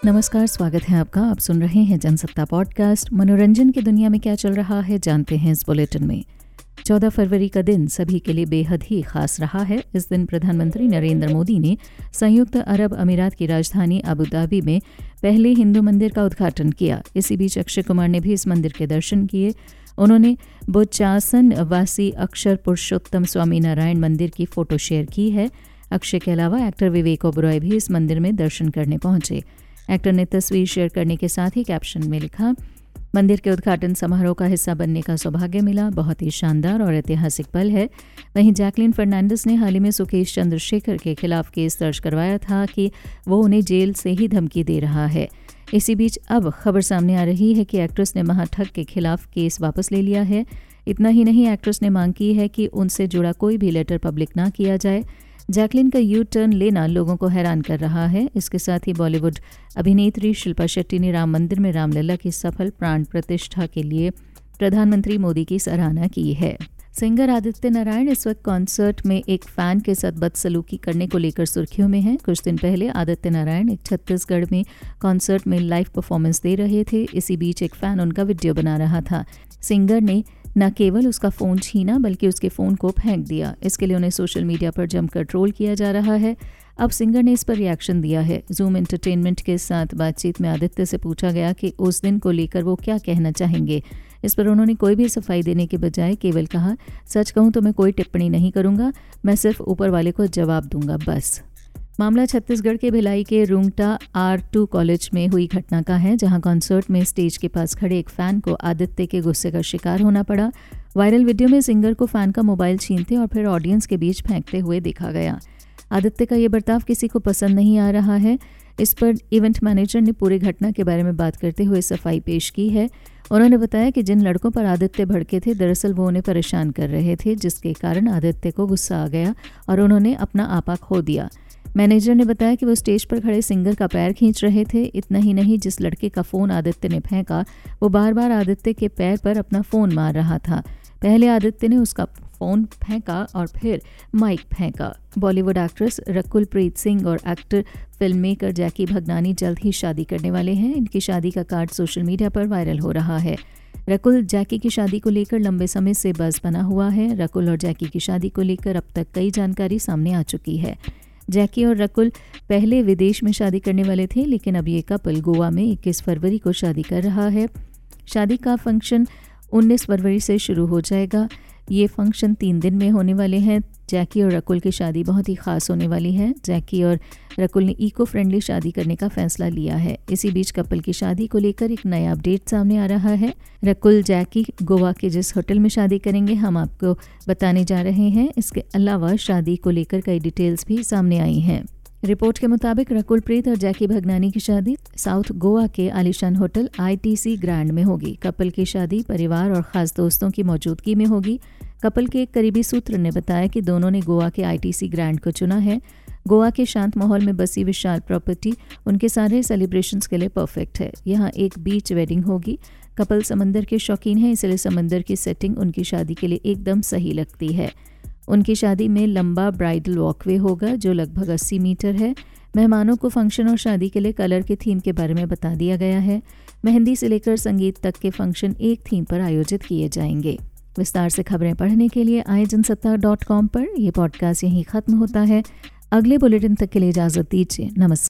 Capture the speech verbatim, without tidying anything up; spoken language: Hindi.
नमस्कार, स्वागत है आपका। आप सुन रहे हैं जनसत्ता पॉडकास्ट। मनोरंजन की दुनिया में क्या चल रहा है जानते हैं इस बुलेटिन में। चौदह फरवरी का दिन सभी के लिए बेहद ही खास रहा है। इस दिन प्रधानमंत्री नरेंद्र मोदी ने संयुक्त अरब अमीरात की राजधानी अबू धाबी में पहले हिंदू मंदिर का उद्घाटन किया। इसी बीच अक्षय कुमार ने भी इस मंदिर के दर्शन किए। उन्होंने बोचासन वासी अक्षर पुरुषोत्तम स्वामी नारायण मंदिर की फोटो शेयर की है। अक्षय के अलावा एक्टर विवेक ओबरॉय भी इस मंदिर में दर्शन करने पहुंचे। एक्टर ने तस्वीर शेयर करने के साथ ही कैप्शन में लिखा, मंदिर के उद्घाटन समारोह का हिस्सा बनने का सौभाग्य मिला, बहुत ही शानदार और ऐतिहासिक पल है। वहीं जैकलीन फर्नांडिस ने हाल ही में सुकेश चंद्रशेखर के खिलाफ केस दर्ज करवाया था कि वो उन्हें जेल से ही धमकी दे रहा है। इसी बीच अब खबर सामने आ रही है कि एक्ट्रेस ने महाठग के खिलाफ केस वापस ले लिया है। इतना ही नहीं, एक्ट्रेस ने मांग की है कि उनसे जुड़ा कोई भी लेटर पब्लिक ना किया जाए। जैकलीन का यू टर्न लेना लोगों को हैरान कर रहा है। इसके साथ ही बॉलीवुड अभिनेत्री शिल्पा शेट्टी ने राम मंदिर में रामलला की सफल प्राण प्रतिष्ठा के लिए प्रधानमंत्री मोदी की सराहना की है। सिंगर आदित्य नारायण इस वक्त कॉन्सर्ट में एक फैन के साथ बदसलूकी करने को लेकर सुर्खियों में हैं। कुछ दिन पहले आदित्य नारायण एक छत्तीसगढ़ में कॉन्सर्ट में लाइव परफॉर्मेंस दे रहे थे। इसी बीच एक फैन उनका वीडियो बना रहा था। सिंगर ने न केवल उसका फ़ोन छीना बल्कि उसके फ़ोन को फेंक दिया। इसके लिए उन्हें सोशल मीडिया पर जमकर ट्रोल किया जा रहा है। अब सिंगर ने इस पर रिएक्शन दिया है। जूम एंटरटेनमेंट के साथ बातचीत में आदित्य से पूछा गया कि उस दिन को लेकर वो क्या कहना चाहेंगे। इस पर उन्होंने कोई भी सफाई देने के बजाय केवल कहा, सच कहूँ तो मैं कोई टिप्पणी नहीं करूँगा, मैं सिर्फ ऊपर वाले को जवाब दूंगा बस। मामला छत्तीसगढ़ के भिलाई के रुंगटा आर टू कॉलेज में हुई घटना का है, जहां कॉन्सर्ट में स्टेज के पास खड़े एक फैन को आदित्य के गुस्से का शिकार होना पड़ा। वायरल वीडियो में सिंगर को फैन का मोबाइल छीनते और फिर ऑडियंस के बीच फेंकते हुए देखा गया। आदित्य का ये बर्ताव किसी को पसंद नहीं आ रहा है। इस पर इवेंट मैनेजर ने पूरी घटना के बारे में बात करते हुए सफाई पेश की है। उन्होंने बताया कि जिन लड़कों पर आदित्य भड़के थे, दरअसल वो उन्हें परेशान कर रहे थे, जिसके कारण आदित्य को गुस्सा आ गया और उन्होंने अपना आपा खो दिया। मैनेजर ने बताया कि वो स्टेज पर खड़े सिंगर का पैर खींच रहे थे। इतना ही नहीं, जिस लड़के का फ़ोन आदित्य ने फेंका वो बार बार आदित्य के पैर पर अपना फ़ोन मार रहा था। पहले आदित्य ने उसका फ़ोन फेंका और फिर माइक फेंका। बॉलीवुड एक्ट्रेस रकुल प्रीत सिंह और actor film maker Jackky Bhagnani जल्द ही शादी करने वाले हैं। इनकी शादी का कार्ड सोशल मीडिया पर वायरल हो रहा है। रकुल जैकी की शादी को लेकर लंबे समय से बज़ बना हुआ है। रकुल और जैकी की शादी को लेकर अब तक कई जानकारी सामने आ चुकी है। जैकी और रकुल पहले विदेश में शादी करने वाले थे, लेकिन अब ये कपल गोवा में इक्कीस फरवरी को शादी कर रहा है। शादी का फंक्शन उन्नीस फरवरी से शुरू हो जाएगा। ये फंक्शन तीन दिन में होने वाले हैं। जैकी और रकुल की शादी बहुत ही खास होने वाली है। जैकी और रकुल ने इको फ्रेंडली शादी करने का फैसला लिया है। इसी बीच कपल की शादी को लेकर एक नया अपडेट सामने आ रहा है। रकुल जैकी गोवा के जिस होटल में शादी करेंगे हम आपको बताने जा रहे हैं। इसके अलावा शादी को लेकर कई डिटेल्स भी सामने आई हैं। रिपोर्ट के मुताबिक रकुल प्रीत और जैकी भगनानी की शादी साउथ गोवा के आलीशान होटल आईटीसी ग्रैंड में होगी। कपल की शादी परिवार और खास दोस्तों की मौजूदगी में होगी। कपल के एक करीबी सूत्र ने बताया कि दोनों ने गोवा के आईटीसी ग्रैंड को चुना है। गोवा के शांत माहौल में बसी विशाल प्रॉपर्टी उनके सारे सेलिब्रेशंस के लिए परफेक्ट है। यहाँ एक बीच वेडिंग होगी। कपल समंदर के शौकीन हैं, इसलिए समंदर की सेटिंग उनकी शादी के लिए एकदम सही लगती है। उनकी शादी में लंबा ब्राइडल वॉकवे होगा जो लगभग अस्सी मीटर है। मेहमानों को फंक्शन और शादी के लिए कलर के थीम के बारे में बता दिया गया है। मेहंदी से लेकर संगीत तक के फंक्शन एक थीम पर आयोजित किए जाएंगे। विस्तार से खबरें पढ़ने के लिए आए जनसत्ता डॉट कॉम पर। यह पॉडकास्ट यहीं खत्म होता है। अगले बुलेटिन तक के लिए इजाजत दीजिए। नमस्कार।